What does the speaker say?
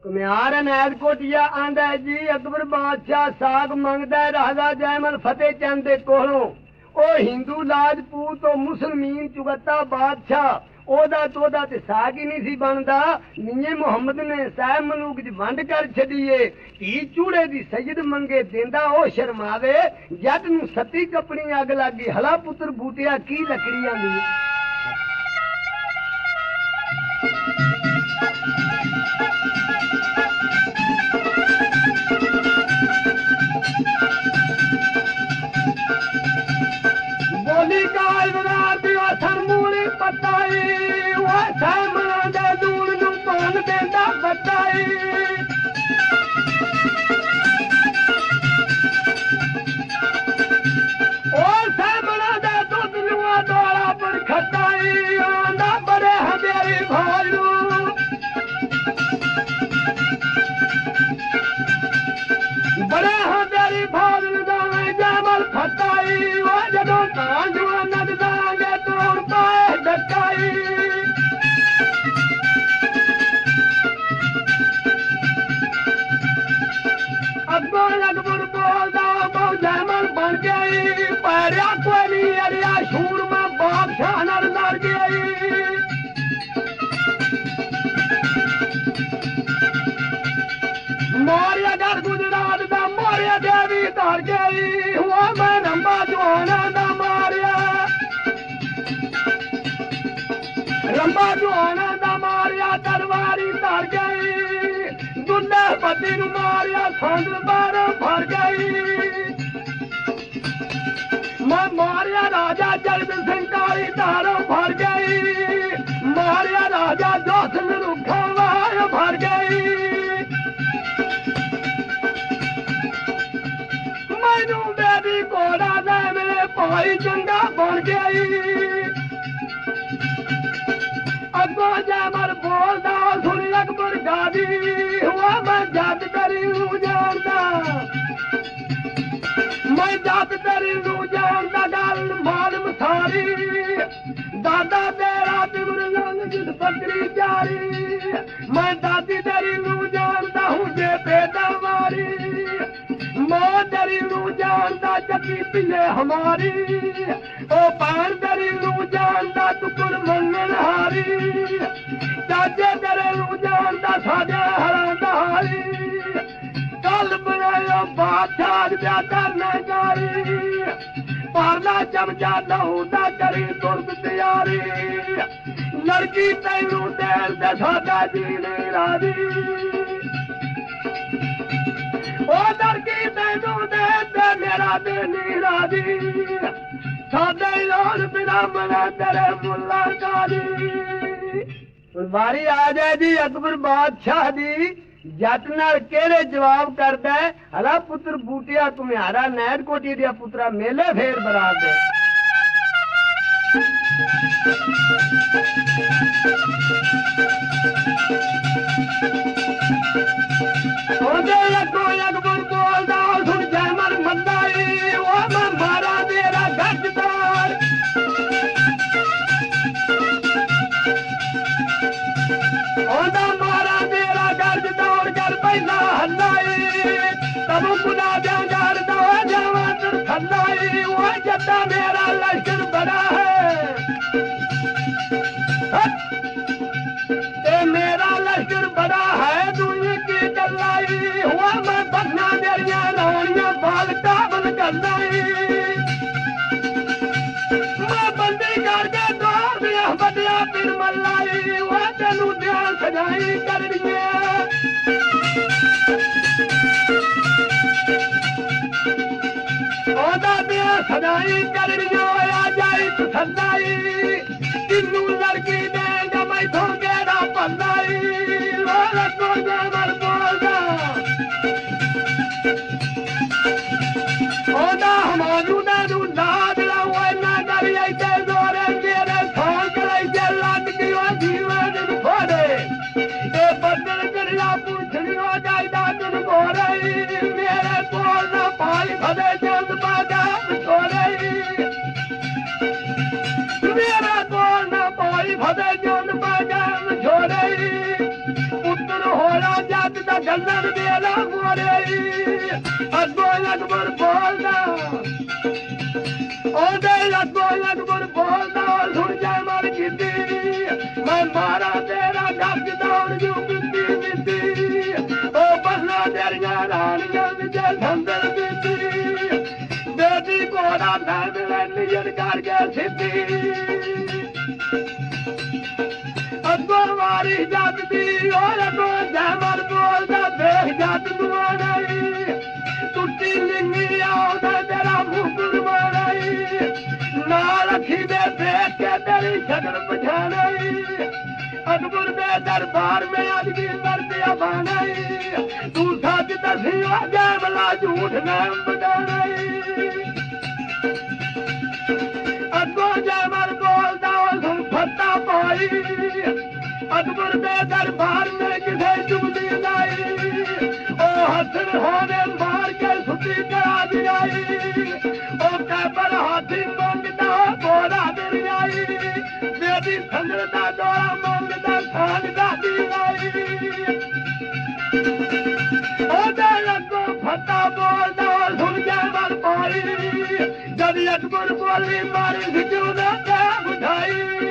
ਘੁਮਿਆਰ ਅਨੈਦ ਕੋਟੀਆ ਆਂਦਾ ਜੀ ਅਕਬਰ ਬਾਦਸ਼ਾਹ ਸਾਗ ਮੰਗਦਾ ਰਾਜਾ ਜੈਮਲ ਫਤਿਹ ਚੰਦ ਦੇ ਕੋਲੋਂ। ਉਹ ਹਿੰਦੂ ਲਾਜਪੂਤ ਤੋਂ ਮੁਸਲਮਾਨ ਚੁਗੱਤਾ ਬਾਦਸ਼ਾਹ ਉਹਦਾ ਤੇ ਸਾਗ ਹੀ ਨਹੀਂ ਸੀ ਬਣਦਾ। ਮੀਏ ਮੁਹੰਮਦ ਨੇ ਸਾਹਿਬ ਮਲੂਕ ਚ ਵੰਡ ਕਰ ਛੱਡੀਏ। ਧੀ ਚੂੜੇ ਦੀ ਸਜਦ ਮੰਗੇ ਦਿੰਦਾ ਉਹ ਸ਼ਰਮਾਵੇ। ਜੱਟ ਨੂੰ ਸੱਤੀ ਕੱਪਣੀ ਅੱਗ ਲੱਗੀ ਹਲਾ ਪੁੱਤਰ ਬੂਟਿਆ ਕੀ ਲੱਕੜੀਆਂ ਦੀ। बोली काल बनाती असन मूली पताई वो सामना दे दूर नु पान देंदा बताई। ओ सामना दे दूध नु डोला पर खटाई आंदा बड़े हमेरी भालू। बड़े हमेरी भालू दावे जमल फटाई वो जदों कांजवानद दांगे तोड़ पाए डकाई। अकबर बोलदा बहु जमल बन गई पैरिया कोई नहीं अरिया शूर में बादशाह नर लड़ गई। मारिया घर गुजरात दा मारिया देवी धर गई हुआ मैं रंबा जुआना दा मारिया। रंबा जुआना दा मारिया तलवारी धर गई। दुल्ले पति नु मारिया संद बार भर गई। मैं मारिया राजा जगत सिंह काली धारो भर गई। मारिया राजा जोसन रुखा वार भर गई। मैनू बेबी घोड़ा दे मेरे भाई चंगा बन गई। अगो जैमल बोलदा सुनी अकबर गादी हुआ मैं जग तेरी नू जानदा। मैं जग तेरी नू जानदा गल मालूम सारी। दादा तेरा तिमर लंग बकरी जारी। मैं दादी तेरी नू जानदा हूँ जे बेटा मारी। मां तेरी नू जानदा जगी पिले हमारी। ओ पान तेरी नू जानदा टुकड़ मंगन हारी। चाचे तेरे नू जानदा साजा हरांदा हारी। कल बनायो बादशाह ब्याह करना जारी। पारला चमचा लहू दा करी तुरत तैयारी। लड़की तैनू देर दे सादा जी नहीं राजी। ओ लड़की तैनू दे मेरा दिल नहीं राजी। सादे लोन बिना मना तेरे मुल्ला काजी। वारी आ जाए जी अकबर बादशाह दी। जट नाल केड़े जवाब करदा है हला पुत्र बूटिया तुम्हारा नैर कोटी दिया पुत्रा मेले फेर बरात दे। अकबर बोलदा सुन जैमल मंदाई वो मैं मारा तेरा गजदार। ओदा मारा तेरा गर्ज दौड़ कर पहला हल्लाई। तब खुदा जंगार दो जवा तुर खल्लाई। वो जद्दा मेरा लश्कर बड़ा है। ते मेरा लश्कर बड़ा है दुनिया की चलाई। हुआ मैं बदना मेरिया रोनिया बाल काबल करनाई। मैं बंदी करके दौड़ दिया बदिया फिर मल्लाई। वो तेनू ध्यान सजाई करनिए। ओदा ब्याह सजाई करनियो आ जाई तसल्लाई। किन्नू लड़की देगा मैं तो गेड़ा पल्लाई। लगो जैमल बोलदा ओदा हमारू नू लाद लाओ ना करी ऐसे जोरे मेरे थान कराई जे लग गयो जीवन फोड़े। ए बदल करिया पूछलियो जायदा तुम बोरे। मेरे कोल ना पाई भदे चंद बाजा छोड़े। मेरे कोल ना पाई भदे चंद बाजा छोड़े। पुत्र ਹੱਸਣ ਹੋਇਆ ਜੱਟ ਦਾ ਗੰਦਨ ਵੇਲਾ ਮੋਰੇ ਅੱਗੋਂ ਅਕਬਰ ਬੋਲਦਾ ਉਹਦੇ ਅੱਗੋਂ ਅਕਬਰ ਬੋਲਦਾ ਸੁਣ ਜਾ ਮਰ ਕੀਤੀ ਮੈਂ ਮਾਰਾ ਤੇਰਾ ਗੱਜ ਦੌੜ ਜੂ ਕੀਤੀ ਮਿੱਟੀ ਉਹ ਬਸਣਾ ਤੇਰੀਆਂ ਰਾਣੀਆਂ ਵਿੱਚ ਸੰਦਲ ਦਿੱਤੀ ਬੇਟੀ ਕੋੜਾ ਮੈਂ ਨਿਜਰ ਕਰਕੇ ਸਿੱਧੀ ਅੱਗੋਂ ਵਾਰੀ ਜੱਟ ਦੀ ਉਹ ਅੱਗੋਂ ਜੈਮਲ ਬੋਲਦਾ ਵੇਖ ਜੱਟ ਤੂੰ ਆਈ ਟੁੱਟੀ ਲਿੰਗੀ ਆਉਂਦਾ ਤੇਰਾ ਮੂੰਹ ਕੁਰਬਾਨਾਈ ਨਾਲ ਅੱਖੀ ਦੇ ਦੇਖ ਕੇ ਤੇਰੀ ਸ਼ਕਲ ਪਛਾਣਾਈ ਅਕਬਰ ਦੇ ਦਰਬਾਰ में आज की मर्दिया बनाई तू सच दसी जैमला झूठ नाम बदानाई अगो जैमल बोलदा सुन फत्ता पाई अकबर दे दरबार में किसे चुगली लाई ओ हसन होने मार के सुती करा दिलाई ओ कैपर हाथी मंगदा घोड़ा मिल आई बेटी संगदा डोरा मंगदा खान दादी आई ओ दे अगो फत्ता बोलदा सुन जैमल पाई जब अकबर बोली मारी सिजू ने क्या बुझाई